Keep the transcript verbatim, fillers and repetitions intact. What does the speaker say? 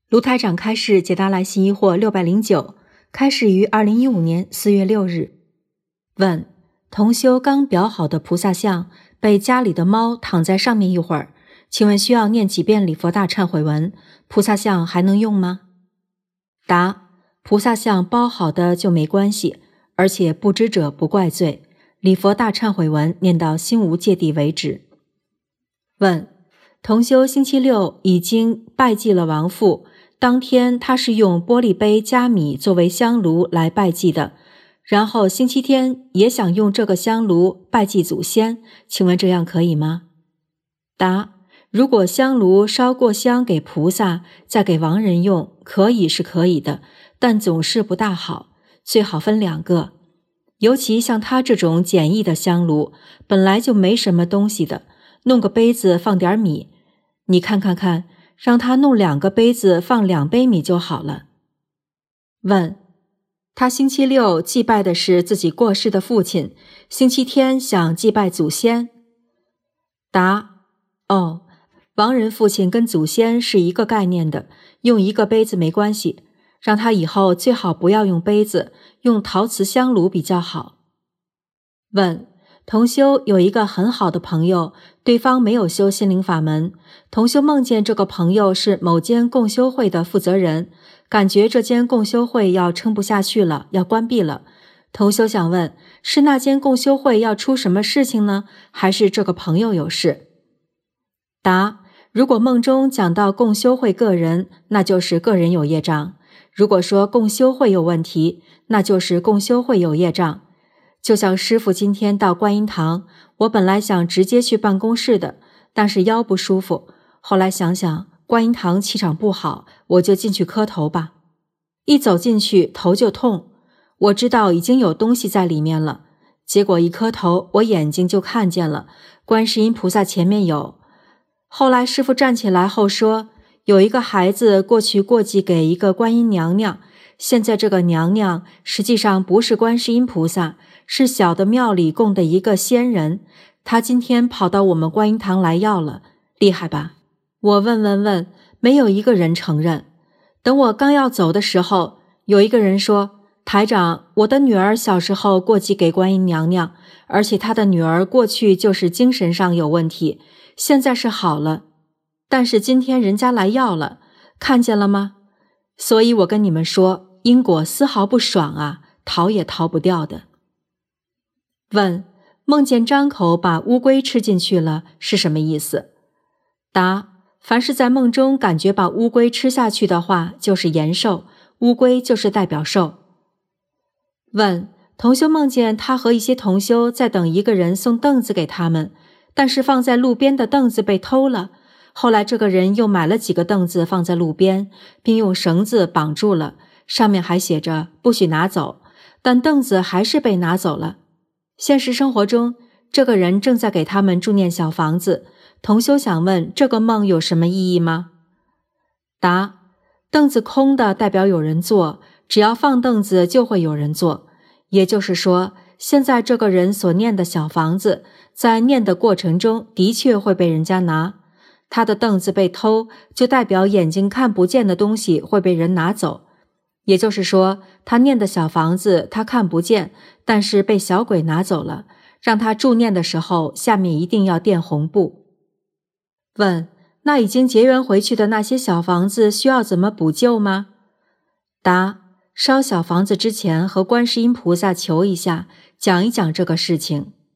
卢台长开示解答来信疑惑六百零九，开始于二零一五年四月六日。问：同修刚裱好的菩萨像被家里的猫躺在上面一会儿，请问需要念几遍礼佛大忏悔文，菩萨像还能用吗？答：菩萨像包好的就没关系，而且不知者不怪罪，礼佛大忏悔文念到心无芥蒂为止。问：同修星期六已经拜祭了亡父，当天他是用玻璃杯加米作为香炉来拜祭的，然后星期天也想用这个香炉拜祭祖先，请问这样可以吗？答：如果香炉烧过香给菩萨，再给亡人用，可以是可以的，但总是不大好，最好分两个。尤其像他这种简易的香炉，本来就没什么东西的，弄个杯子放点米，你看看看，让他弄两个杯子放两杯米就好了。问：他星期六祭拜的是自己过世的父亲，星期天想祭拜祖先。答：哦，亡人父亲跟祖先是一个概念的，用一个杯子没关系，让他以后最好不要用杯子，用陶瓷香炉比较好。问：同修有一个很好的朋友，对方没有修心灵法门，同修梦见这个朋友是某间共修会的负责人，感觉这间共修会要撑不下去了，要关闭了。同修想问，是那间共修会要出什么事情呢，还是这个朋友有事？答：如果梦中讲到共修会个人，那就是个人有业障；如果说共修会有问题，那就是共修会有业障。就像师父今天到观音堂，我本来想直接去办公室的，但是腰不舒服，后来想想观音堂气场不好，我就进去磕头吧。一走进去头就痛，我知道已经有东西在里面了，结果一磕头我眼睛就看见了，观世音菩萨前面有。后来师父站起来后说，有一个孩子过去过继给一个观音娘娘，现在这个娘娘实际上不是观世音菩萨，是小的庙里供的一个仙人，她今天跑到我们观音堂来要了，厉害吧？我问问问，没有一个人承认。等我刚要走的时候，有一个人说，台长，我的女儿小时候过继给观音娘娘，而且她的女儿过去就是精神上有问题，现在是好了，但是今天人家来要了，看见了吗？所以我跟你们说，因果丝毫不爽啊，逃也逃不掉的。问：梦见张口把乌龟吃进去了是什么意思？答：凡是在梦中感觉把乌龟吃下去的话，就是延寿，乌龟就是代表寿。问：同修梦见他和一些同修在等一个人送凳子给他们，但是放在路边的凳子被偷了，后来这个人又买了几个凳子放在路边，并用绳子绑住了，上面还写着不许拿走，但凳子还是被拿走了。现实生活中，这个人正在给他们住念小房子，同修想问这个梦有什么意义吗？答：凳子空的代表有人坐，只要放凳子就会有人坐，也就是说，现在这个人所念的小房子，在念的过程中的确会被人家拿，他的凳子被偷，就代表眼睛看不见的东西会被人拿走。也就是说，他念的小房子他看不见，但是被小鬼拿走了，让他助念的时候下面一定要垫红布。问：那已经结缘回去的那些小房子需要怎么补救吗？答：烧小房子之前和观世音菩萨求一下，讲一讲这个事情。